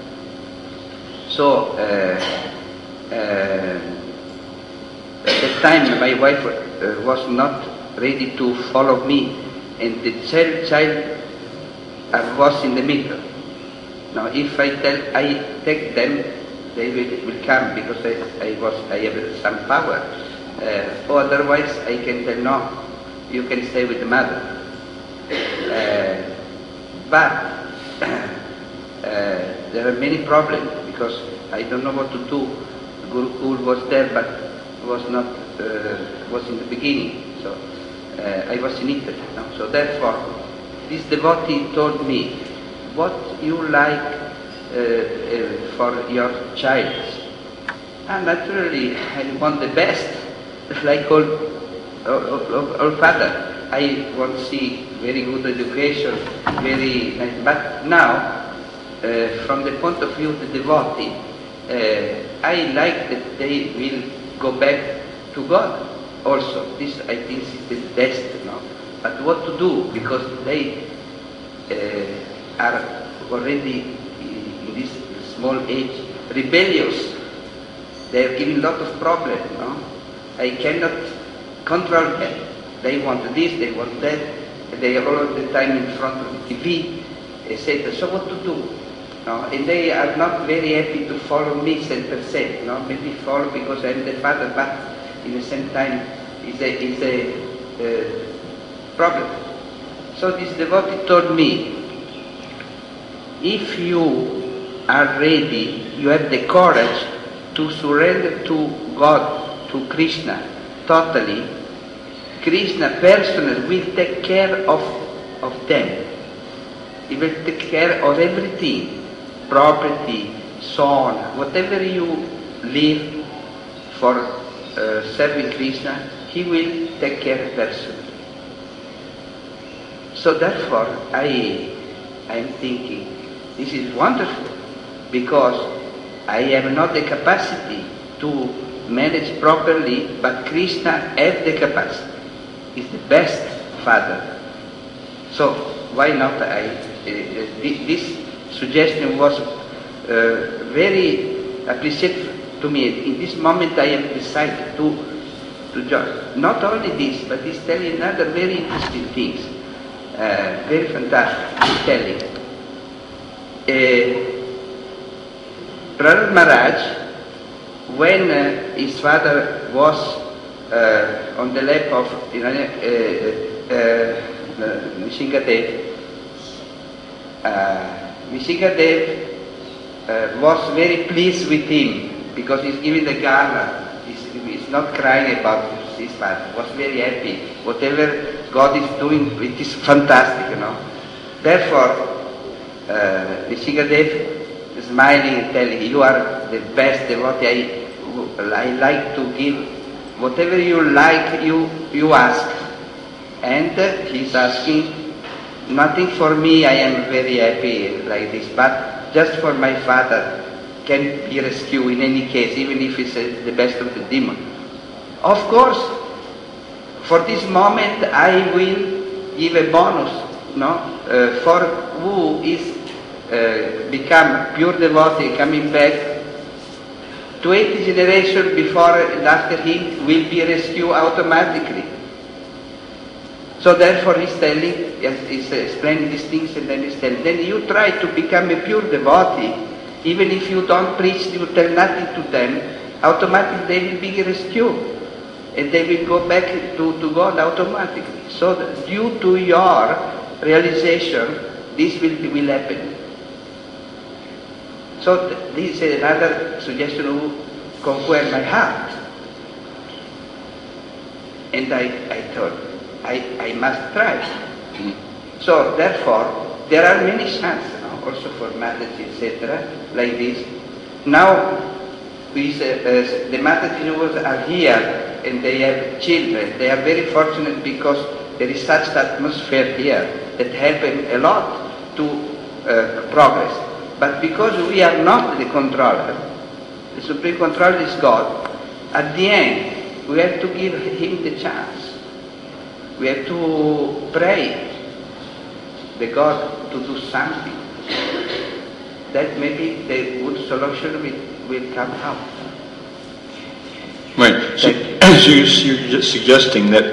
So, uh, uh, at the time my wife uh, was not ready to follow me, and the child, child uh, was in the middle. Now, if I tell, I take them, they will, will come, because I, I was, I have some power. Uh, or otherwise, I can tell, no, you can stay with the mother. Uh, but uh, there are many problems, because I don't know what to do. Gurukul was there, but was not uh, was in the beginning. So uh, I was in Italy. No? So therefore, this devotee told me, what you like uh, uh, for your child. And naturally, I want the best, like all, all, all, all father. I want to see very good education, very nice. But now, uh, from the point of view of the devotee, uh, I like that they will go back to God also. This, I think, is the best. No? But what to do, because they uh, are already in this small age rebellious. They are giving a lot of problems. No? I cannot control them. They want this, they want that. They are all the time in front of the T V, et cetera. So what to do? No? And they are not very happy to follow me ten percent. No? Maybe follow because I am the father, but in the same time is a, is a uh, problem. So this devotee told me, if you are ready, you have the courage to surrender to God, to Krishna, totally, Krishna personally will take care of, of them. He will take care of everything. property, so on. Whatever you leave for uh, serving Krishna, he will take care personally. So therefore, I I am thinking, this is wonderful, because I have not the capacity to manage properly, but Krishna has the capacity. He's the best father. So why not I? Uh, this suggestion was uh, very appreciated to me. In this moment, I have decided to to join. Not only this, but he's telling other very interesting things. Uh, very fantastic, he's telling. Uh, Prahlad Maharaj, when uh, his father was uh, on the lap of you know, uh, uh, Nrsingadev, uh, Nrsingadev uh, was very pleased with him because he's giving the gala. He's, he's not crying about his father. He was very happy. Whatever God is doing, it is fantastic, you know. Therefore, uh, Nrsingadev is smiling and telling, you are the best devotee. I, I like to give whatever you like, you you ask. And uh, he's asking, nothing for me, I am very happy like this, but just for my father can be rescued in any case, even if it's uh, the best of the demon. Of course, for this moment I will give a bonus, no, uh, for who is uh, become pure devotee coming back, twenty generations before and after him will be rescued automatically. So therefore he's telling, he's explaining these things, and then he's telling, then you try to become a pure devotee, even if you don't preach, you tell nothing to them, automatically they will be rescued. And they will go back to, to God automatically. So that due to your realization, this will, will happen. So th this is another suggestion who conquered my heart. And I, I thought, I, I must try. So therefore, there are many chances now, also for marriage, et cetera, like this. Now, we, uh, uh, the Mataji's are here, and they have children. They are very fortunate because there is such atmosphere here that helps them a lot to uh, progress. But because we are not the controller, the supreme controller is God, at the end we have to give him the chance. We have to pray the God to do something. That maybe the good solution will, will come out. Right. So, so you're, you're just suggesting that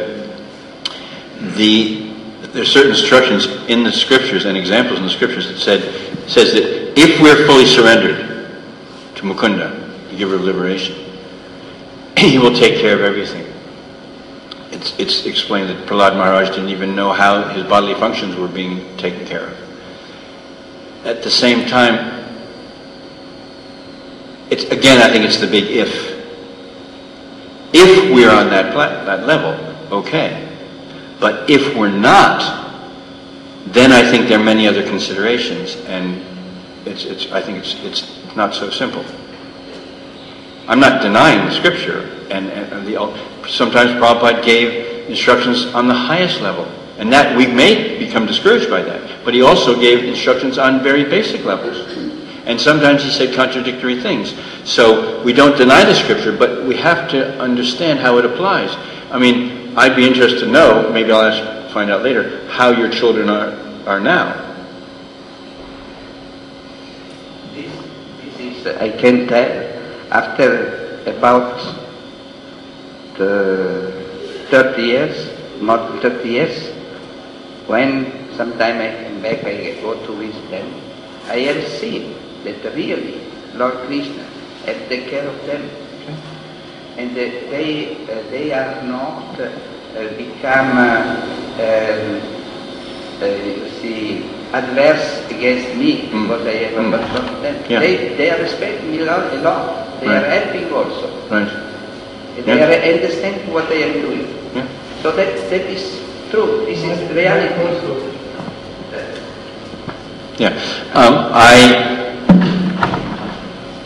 the there are certain instructions in the scriptures and examples in the scriptures that said says that if we're fully surrendered to Mukunda, the giver of liberation, he will take care of everything. It's it's explained that Prahlad Maharaj didn't even know how his bodily functions were being taken care of. At the same time, it's again I think it's the big if. If we're on that pla- that level, okay. But if we're not, then I think there are many other considerations, and it's it's I think it's it's not so simple. I'm not denying the scripture, and, and the sometimes Prabhupada gave instructions on the highest level, and that we may become discouraged by that. But he also gave instructions on very basic levels. And sometimes he said contradictory things. So we don't deny the scripture, but we have to understand how it applies. I mean, I'd be interested to know, maybe I'll ask, find out later, how your children are, are now. This, this is, I can tell, after about the thirty years, more than thirty years, when sometime I come back, I go to visit them, I have seen that really Lord Krishna has taken care of them, okay. And that they uh, they are not uh, become uh, um, uh, you see adverse against me mm. because I have mm. abandoned them. Yeah. They they are respecting me a lot. A lot. They right. are helping also. Right. And they yeah. are understanding what I am doing. Yeah. So that that is true. This is reality. Yeah. Um, I.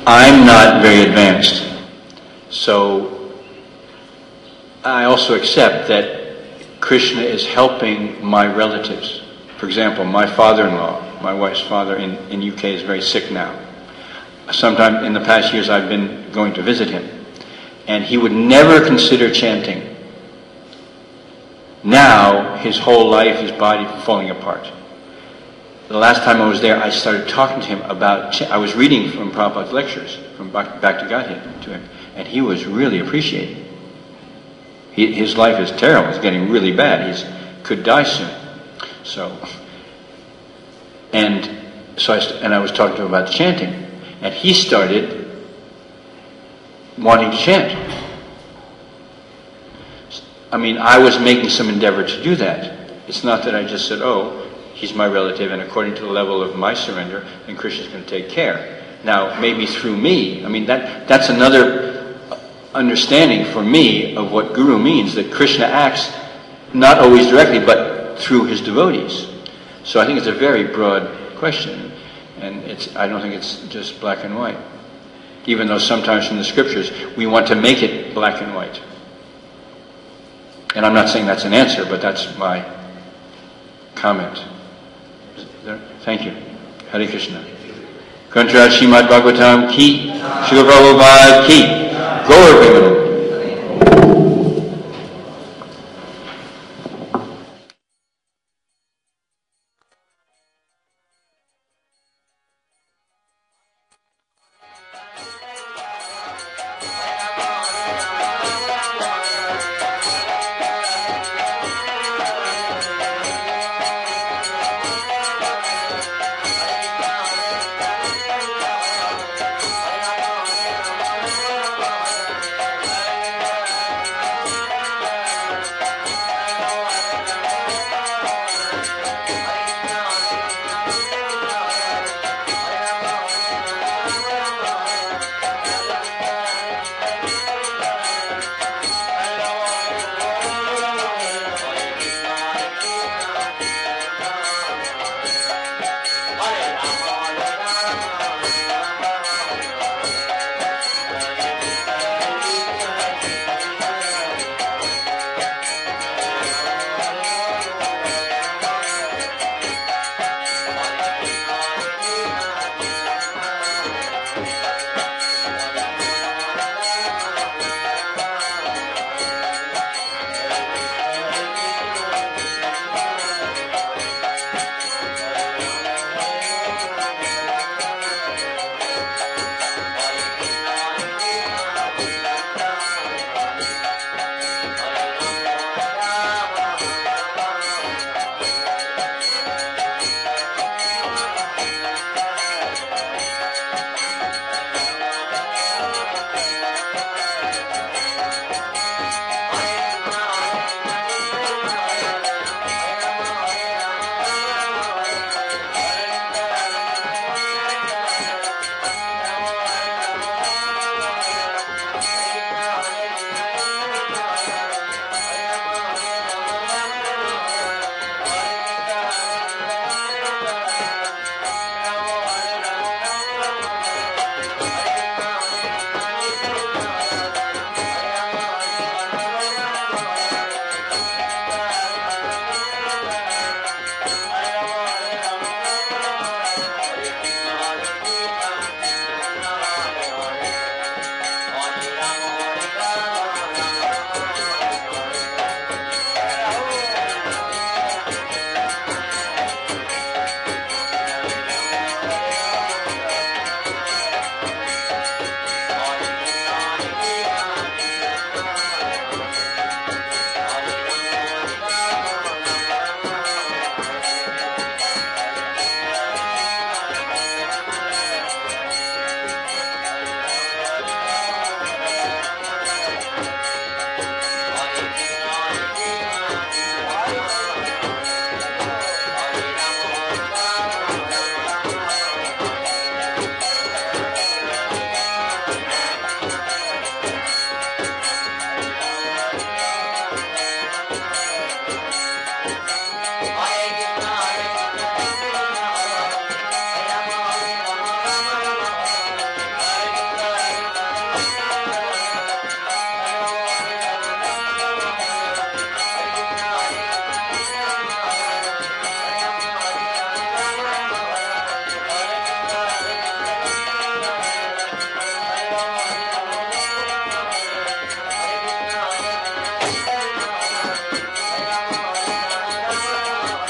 I'm not very advanced. So I also accept that Krishna is helping my relatives. For example, my father-in-law, my wife's father in, in U K is very sick now. Sometime in the past years I've been going to visit him, and he would never consider chanting. Now his whole life, his body falling apart. The last time I was there, I started talking to him about, ch- I was reading from Prabhupada's lectures, from Back, Back to Godhead to him, and he was really appreciating. He, his life is terrible, it's getting really bad, he could die soon. So, and so I, and I was talking to him about chanting, and he started wanting to chant. I mean, I was making some endeavor to do that. It's not that I just said, oh, he's my relative, and according to the level of my surrender, then Krishna's going to take care. Now, maybe through me, I mean, that that's another understanding for me of what Guru means, that Krishna acts not always directly, but through his devotees. So I think it's a very broad question, and it's I don't think it's just black and white, even though sometimes from the scriptures we want to make it black and white. And I'm not saying that's an answer, but that's my comment. Thank you. Hare Krishna. Grantharaj Srimad Bhagavatam ki, Srila Prabhupada ki, Gaur Premanand.